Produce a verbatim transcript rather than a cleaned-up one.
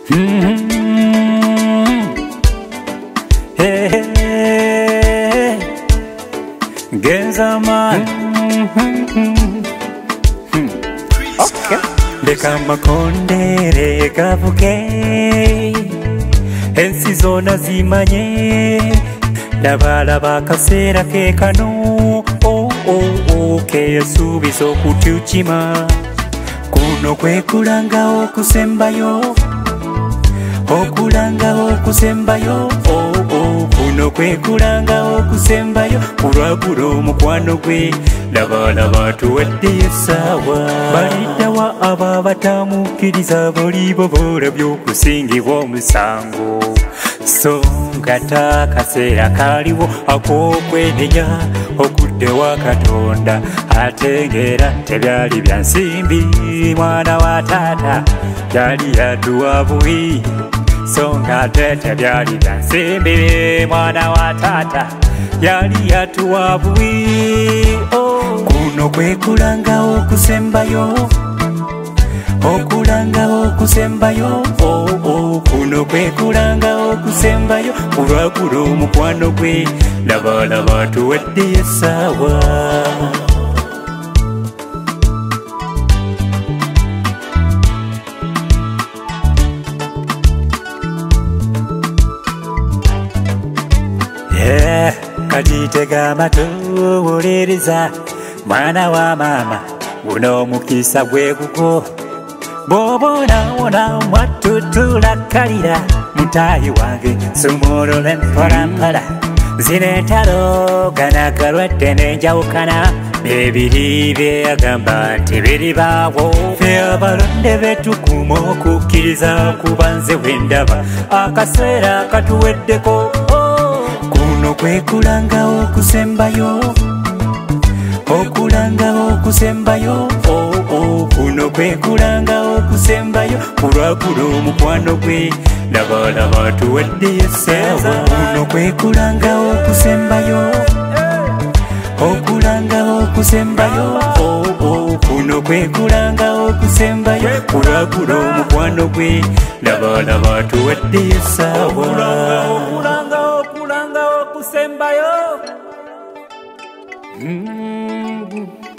Hey, hey, genza man. Okay. Leka makondere gavuke, ensi zona zimanye, labalaba kaseera ke kano. Oh oh oh, ke yasuubiza okutuukima, kuno kwe kulanga okusembayo, okulanga okusembayo. Oh oh, kuno kwe kulanga okusembayo, kulwagula omukwano gwe, labalaba tuwadde essaawa. Baliddawa abo abatamukkiriza, balibo boolabye okusingibwa omusango. So ngata kaseera kaliwo ak'okwenenya okuddewa Katonda, ategeera tebyali bya nsimbi. Mwana wa taata yali yadduwa buwi, so ngate tebyali bya nsimbi. Mwana wa taata yali yadduwa buwi. Oh, kuno kwe kulanga okusembayo, okulanga okusembayo. Oh oh, kuno kwe kulanga okusembayo, kulwagula omukwano gwe, labalaba tuwadde essaawa. Yeah, kati tega amatu wuliriza, mwana wa mama, guno omukisa gwe gugo. Bw'obonaabona mwatutulakalira, mutaayi wange sumulule mpolampola. Zino entalo gana akalwadde n'enjawukana, ebiri bye yagamba nti biribaawo. Ffe abalonde be tukuma okukkiriza, kuba nze bwe ndaba akaseera katuweddeko. Kuno kwe kulanga okusembayo, okulanga okusembayo. Oh oh, kuno kwe kulanga okusembayo, kulwagula omukwano gwe, labalaba tuwadde essaawa. Kuno kwe kulanga okusembayo, okulanga okusembayo. Oh oh, kuno kwe kulanga okusembayo, kulwagula omukwano gwe, labalaba tuwadde essaawa. Okulanga okulanga okusembayo. Mm-hmm.